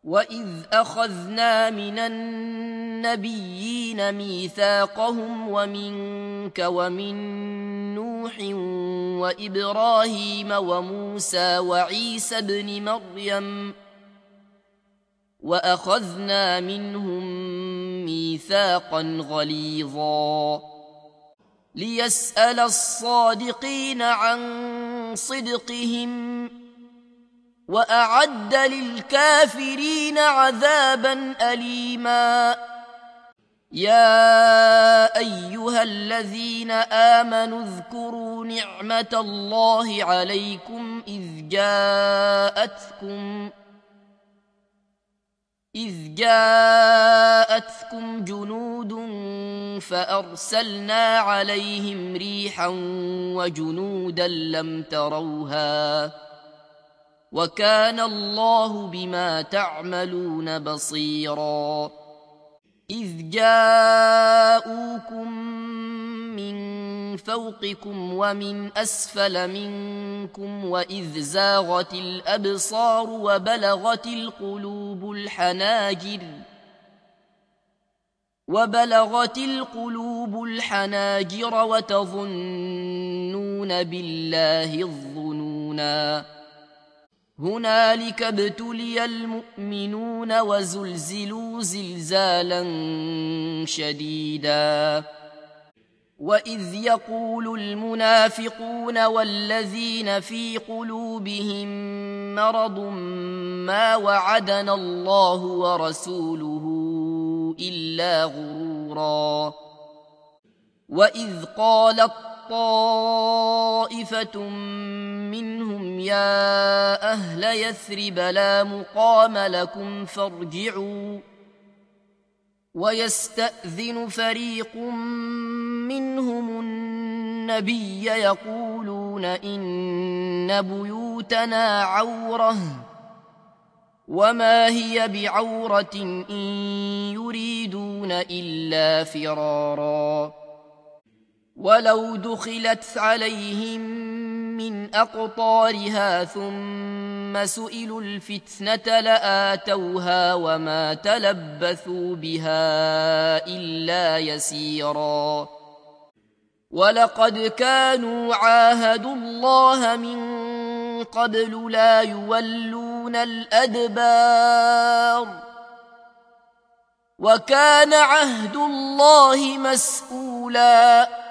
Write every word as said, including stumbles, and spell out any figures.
وإذ أخذنا من النبيين ميثاقهم ومنك ومن نوح وإبراهيم وموسى وعيسى ابن مريم وأخذنا منهم ميثاقا غليظا ليسأل الصادقين عن صدقهم وأعد للكافرين عذابا أليما. يا أيها الذين آمنوا اذكروا نعمة الله عليكم إذ جاءتكم إذ جاءتكم جنود فأرسلنا عليهم ريحا وجنودا لم تروها وكان الله بما تعملون بصيرا. إذ جاءوكم من فوقكم ومن أسفل منكم وإذ زاغت الأبصار وبلغت القلوب الحناجر وبلغت القلوب الحناجر وتظنون بالله الظنونا. هنالك ابتلي المؤمنون وزلزلوا زلزالا شديدا. وإذ يقول المنافقون والذين في قلوبهم مرض ما وعدنا الله ورسوله إلا غرورا. وإذ قالت طائفة منهم يا أهل يثرب لا مقام لكم فارجعوا ويستأذن فريق منهم النبي يقولون إن بيوتنا عورة وما هي بعورة إن يريدون إلا فرارا. ولو دخلت عليهم من أقطارها ثم سئلوا الفتنة لآتوها وما تلبثوا بها إلا يسيرا. ولقد كانوا عاهدوا الله من قبل لا يولون الأدبار وكان عهد الله مسؤولا.